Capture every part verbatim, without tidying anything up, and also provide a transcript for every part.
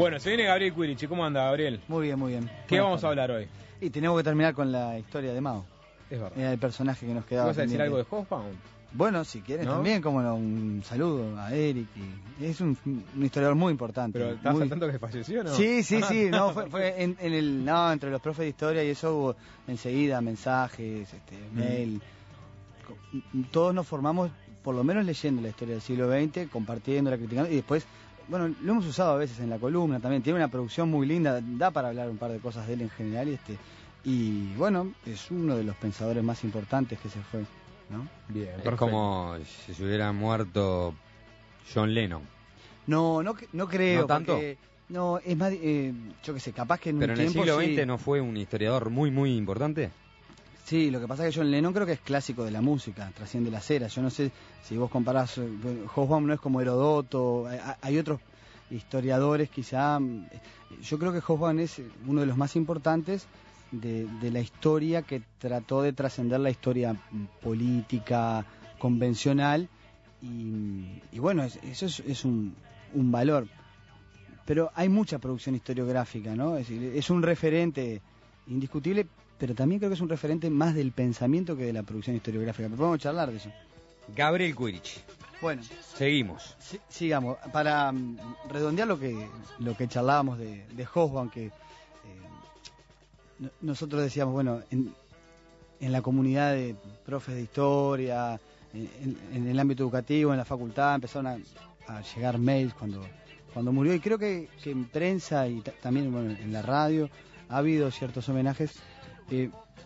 Bueno, se viene Gabriel Quirici. ¿Cómo anda, Gabriel? Muy bien, muy bien. ¿Qué Buenas vamos tardes. a hablar hoy? Y tenemos que terminar con la historia de Mao. Es verdad. Era el personaje que nos quedaba ¿Vas a decir pendiente. algo de Hobsbawm? Bueno, si quieres ¿No? también, como no, un saludo a Eric. Y es un, un historiador muy importante. ¿Pero estás muy... al tanto que falleció, no? Sí, sí, sí. No, fue, fue en, en el, no, entre los profes de historia y eso hubo enseguida mensajes, este, mail. Mm. Todos nos formamos, por lo menos leyendo la historia del siglo veinte, compartiéndola, criticando y después... Bueno, lo hemos usado a veces en la columna también. Tiene una producción muy linda, da para hablar un par de cosas de él en general. Y, este, y bueno, es uno de los pensadores más importantes que se fue, ¿no? Bien, Es perfecto. como si se hubiera muerto John Lennon. No, no, no creo. ¿No tanto? Porque, no, es más, eh, yo qué sé, capaz que en Pero un en el tiempo siglo sí. veinte no fue un historiador muy, muy importante. Sí, lo que pasa es que John Lennon creo que es clásico de la música, trasciende las eras. Yo no sé si vos comparás, eh, Hobsbawm no es como Herodoto, hay, hay otros historiadores quizá. Yo creo que Hobsbawm es uno de los más importantes de, de la historia que trató de trascender la historia política convencional y, y bueno, es, eso es, es un, un valor. Pero hay mucha producción historiográfica, ¿no? Es decir, es un referente indiscutible, pero también creo que es un referente más del pensamiento que de la producción historiográfica. Pero podemos charlar de eso. Gabriel Quirici. Bueno, Seguimos. si, sigamos. Para um, redondear lo que lo que charlábamos de, de Hobsbawm, que eh, no, nosotros decíamos, bueno, en, en la comunidad de profes de historia, en, en el ámbito educativo, en la facultad, empezaron a, a llegar mails cuando, cuando murió. Y creo que, que en prensa y t- también bueno, en la radio ha habido ciertos homenajes. Eh,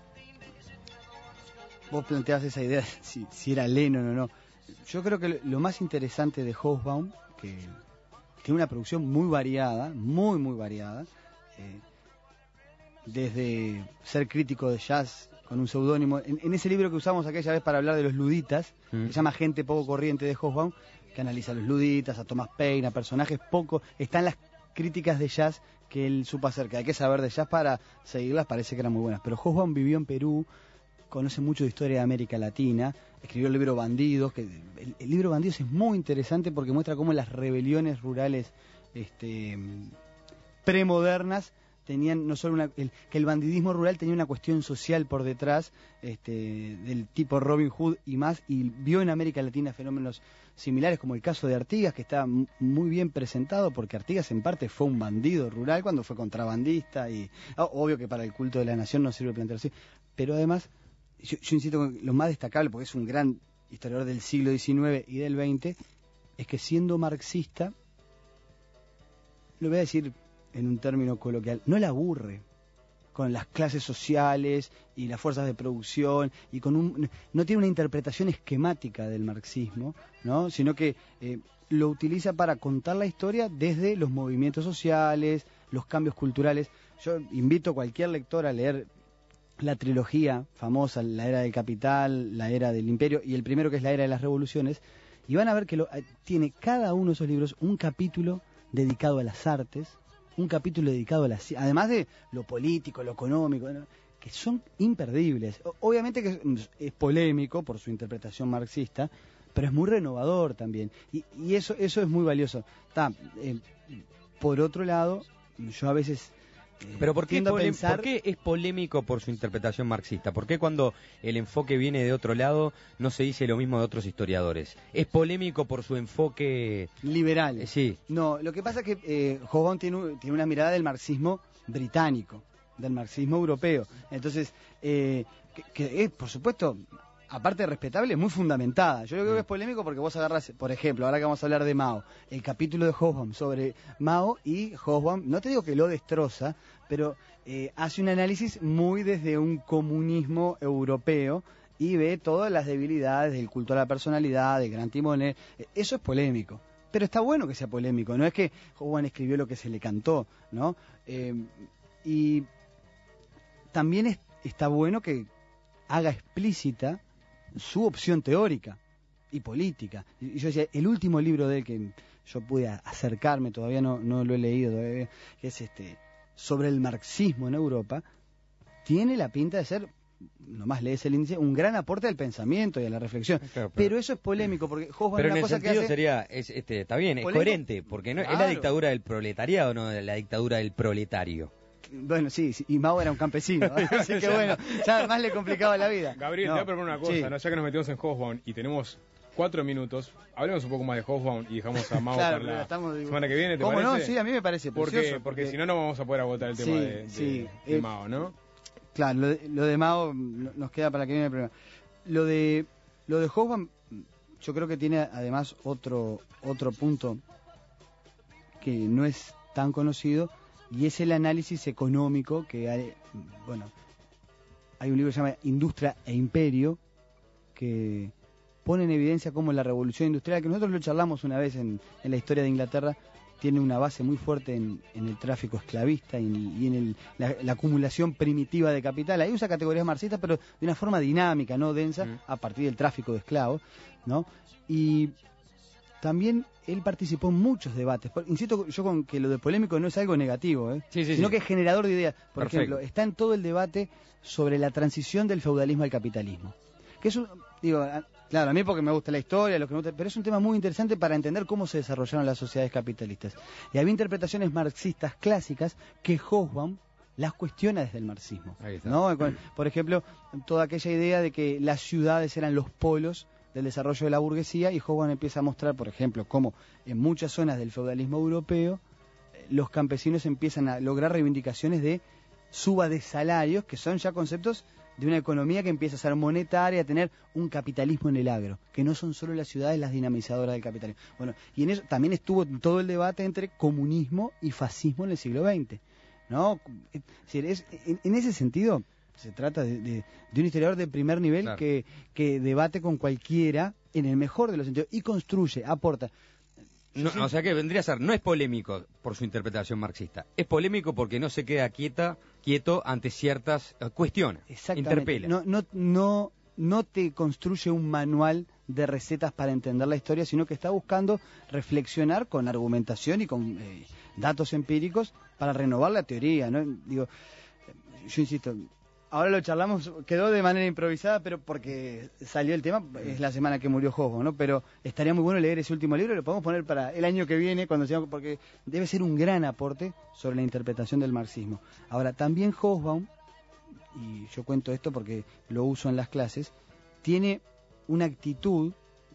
vos planteabas esa idea de si, si era Lennon o no. Yo creo que lo más interesante de Hobsbawm, que tiene una producción muy variada, muy, muy variada, eh, desde ser crítico de jazz con un seudónimo, en, en ese libro que usamos aquella vez para hablar de los luditas, Mm. que se llama Gente poco corriente de Hobsbawm, que analiza a los luditas, a Thomas Paine, a personajes poco, están las críticas de jazz que él supo hacer, que hay que saber de jazz para seguirlas, parece que eran muy buenas. Pero Hobsbawm vivió en Perú, conoce mucho de historia de América Latina, escribió el libro Bandidos, que el, el libro Bandidos es muy interesante porque muestra cómo las rebeliones rurales este, premodernas tenían no solo una, el, que el bandidismo rural tenía una cuestión social por detrás, este, del tipo Robin Hood y más, y vio en América Latina fenómenos similares como el caso de Artigas, que está m- muy bien presentado porque Artigas en parte fue un bandido rural cuando fue contrabandista y oh, obvio que para el culto de la nación no sirve plantear así, pero además yo, yo insisto que lo más destacable, porque es un gran historiador del siglo diecinueve y del veinte, es que siendo marxista, lo voy a decir en un término coloquial, no le aburre con las clases sociales y las fuerzas de producción y con un no tiene una interpretación esquemática del marxismo, ¿no? Sino que eh, lo utiliza para contar la historia desde los movimientos sociales, los cambios culturales. Yo invito a cualquier lector a leer la trilogía famosa, la era del capital, la era del imperio y el primero que es la era de las revoluciones, y van a ver que lo, tiene cada uno de esos libros un capítulo dedicado a las artes, un capítulo dedicado a la ci- además de lo político, lo económico, ¿no? Que son imperdibles. O- Obviamente que es, es polémico por su interpretación marxista, pero es muy renovador también. Y, y eso eso es muy valioso. Ta, eh, por otro lado, yo a veces eh, Pero ¿por qué, tiendo a polem- pensar... ¿por qué es polémico por su interpretación marxista? ¿Por qué cuando el enfoque viene de otro lado no se dice lo mismo de otros historiadores? ¿Es polémico por su enfoque...? liberal. Eh, sí. No, lo que pasa es que eh, Hobsbawm tiene, un- tiene una mirada del marxismo británico, del marxismo europeo. Entonces, eh, que, que es, por supuesto, aparte de respetable, muy fundamentada. Yo creo que es polémico porque vos agarras, por ejemplo, ahora que vamos a hablar de Mao, el capítulo de Hobsbawm sobre Mao, y Hobsbawm, no te digo que lo destroza, pero eh, hace un análisis muy desde un comunismo europeo y ve todas las debilidades del culto a la personalidad, del gran timonel. Eh, Eso es polémico. Pero está bueno que sea polémico, no es que Hobsbawm escribió lo que se le cantó, ¿no? Eh, y también es- está bueno que haga explícita su opción teórica y política. Y yo decía, el último libro de él que yo pude acercarme, todavía no, no lo he leído, todavía, que es este sobre el marxismo en Europa, tiene la pinta de ser nomás lees el índice, un gran aporte al pensamiento y a la reflexión. Claro, pero, pero eso es polémico, porque Hobsbawm pero es en una el cosa que sentido hace... sería, es, este, está bien, es ¿Polémico? coherente, porque no es la Claro. dictadura del proletariado, no la dictadura del proletario. Bueno, sí, sí, y Mao era un campesino, así que bueno, ya más le complicaba la vida. Gabriel, No, te voy a proponer una cosa, sí. ¿no? Ya que nos metimos en Hobsbawm y tenemos cuatro minutos, hablemos un poco más de Hobsbawm y dejamos a Mao Claro, para pero la estamos, digo, semana que viene, ¿te ¿cómo parece? no? Sí, a mí me parece Porque, precioso. porque si no, no vamos a poder agotar el tema Sí, de, de, sí, de eh, Mao, ¿no? Claro, lo de, lo de Mao nos queda para que viene el programa. Lo de, lo de Hobsbawm, yo creo que tiene además otro, otro punto que no es tan conocido, y es el análisis económico que hay, bueno, hay un libro que se llama Industria e Imperio, que pone en evidencia cómo la revolución industrial, que nosotros lo charlamos una vez en, en la historia de Inglaterra, tiene una base muy fuerte en, en el tráfico esclavista y, y en el, la, la acumulación primitiva de capital. Ahí usa categorías marxistas, pero de una forma dinámica, no densa, mm. a partir del tráfico de esclavos, ¿no? Y también él participó en muchos debates. Por, insisto yo con que lo de polémico no es algo negativo, ¿eh? Sí, sí, sino sí. que es generador de ideas. Por Perfecto. ejemplo, está en todo el debate sobre la transición del feudalismo al capitalismo. Que es un, digo, a, claro, a mí porque me gusta la historia, lo que me gusta, pero es un tema muy interesante para entender cómo se desarrollaron las sociedades capitalistas. Y había interpretaciones marxistas clásicas que Hobsbawm las cuestiona desde el marxismo, Ahí está. ¿no? Por ejemplo, toda aquella idea de que las ciudades eran los polos del desarrollo de la burguesía, y Hobsbawm empieza a mostrar, por ejemplo, cómo en muchas zonas del feudalismo europeo los campesinos empiezan a lograr reivindicaciones de suba de salarios, que son ya conceptos de una economía que empieza a ser monetaria, a tener un capitalismo en el agro, que no son solo las ciudades las dinamizadoras del capitalismo. Bueno, y en eso también estuvo todo el debate entre comunismo y fascismo en el siglo veinte, ¿no? Es decir, es, en, en ese sentido se trata de, de, de un historiador de primer nivel, claro, que, que debate con cualquiera en el mejor de los sentidos y construye, aporta. No, o sea que vendría a ser, no es polémico por su interpretación marxista, es polémico porque no se queda quieta, quieto ante ciertas uh, cuestiones, interpela. No, no, no, no te construye un manual de recetas para entender la historia, sino que está buscando reflexionar con argumentación y con eh, datos empíricos para renovar la teoría, ¿no? Digo, yo insisto, ahora lo charlamos, quedó de manera improvisada, pero porque salió el tema, es la semana que murió Hobsbawm, ¿no? Pero estaría muy bueno leer ese último libro, lo podemos poner para el año que viene, cuando sea, porque debe ser un gran aporte sobre la interpretación del marxismo. Ahora, también Hobsbawm, y yo cuento esto porque lo uso en las clases, tiene una actitud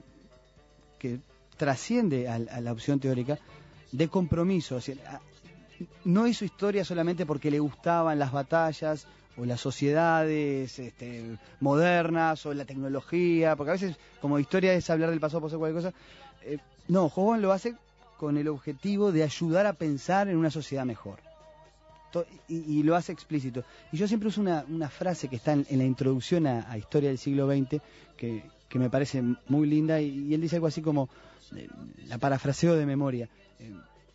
que trasciende a, a la opción teórica de compromiso. O sea, no hizo historia solamente porque le gustaban las batallas o las sociedades este, modernas o la tecnología, porque a veces como historia es hablar del pasado, pasar cualquier cosa. Eh, no, Hobsbawm lo hace con el objetivo de ayudar a pensar en una sociedad mejor. Y, y lo hace explícito. Y yo siempre uso una, una frase que está en, en la introducción a, a Historia del siglo veinte, que, que me parece muy linda, y, y él dice algo así como, eh, la parafraseo de memoria, eh,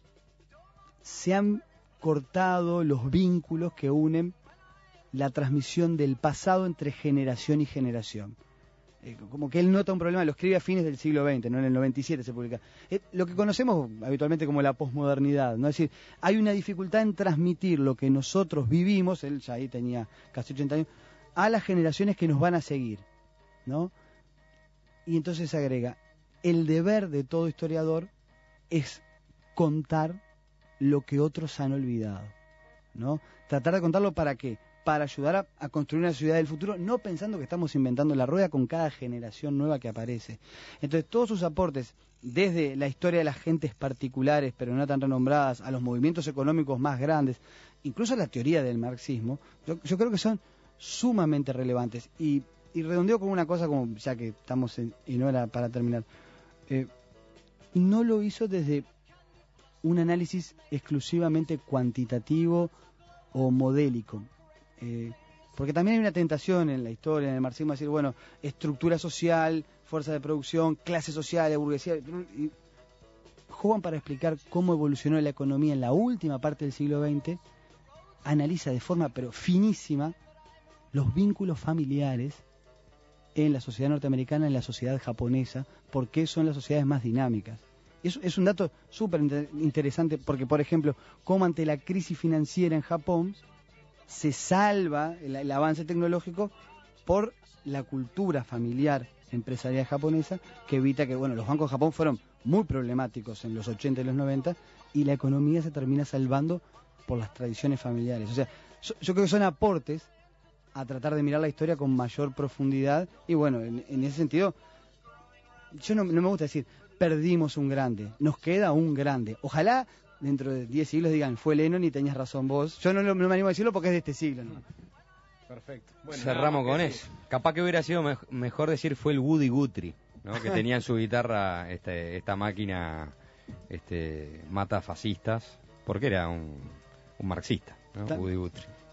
se han cortado los vínculos que unen la transmisión del pasado entre generación y generación. Eh, como que él nota un problema, lo escribe a fines del siglo veinte, no en el noventa y siete se publica. Eh, lo que conocemos habitualmente como la posmodernidad, ¿no? Es decir, hay una dificultad en transmitir lo que nosotros vivimos, él ya ahí tenía casi ochenta años, a las generaciones que nos van a seguir, ¿no? Y entonces agrega, el deber de todo historiador es contar lo que otros han olvidado, ¿no? Tratar de contarlo para qué, para ayudar a, a construir una ciudad del futuro, no pensando que estamos inventando la rueda con cada generación nueva que aparece. Entonces, todos sus aportes, desde la historia de las gentes particulares, pero no tan renombradas, a los movimientos económicos más grandes, incluso a la teoría del marxismo, yo, yo creo que son sumamente relevantes. Y, y redondeo con una cosa, como ya que estamos en, en hora para terminar, eh, no lo hizo desde un análisis exclusivamente cuantitativo o modélico. Eh, porque también hay una tentación en la historia, en el marxismo, decir, bueno, estructura social, fuerza de producción, clase social, burguesía. Y Hobsbawm, para explicar cómo evolucionó la economía en la última parte del siglo veinte, analiza de forma pero finísima los vínculos familiares en la sociedad norteamericana, en la sociedad japonesa, porque son las sociedades más dinámicas. Es, es un dato súper inter- interesante porque, por ejemplo, cómo ante la crisis financiera en Japón se salva el, el avance tecnológico por la cultura familiar empresarial japonesa, que evita que, bueno, los bancos de Japón fueron muy problemáticos en los ochenta y los noventa, y la economía se termina salvando por las tradiciones familiares. O sea, yo, yo creo que son aportes a tratar de mirar la historia con mayor profundidad, y bueno, en, en ese sentido, yo no, no me gusta decir, perdimos un grande, nos queda un grande. Ojalá dentro de diez siglos digan, fue Lennon y tenías razón vos. Yo no, no me animo a decirlo porque es de este siglo, ¿no? Perfecto. Bueno, cerramos nada, con eso. eso. Capaz que hubiera sido me mejor decir fue el Woody Guthrie, ¿no? Que tenía en su guitarra este, esta máquina este, mata fascistas, porque era un, un marxista, ¿no? Woody Guthrie.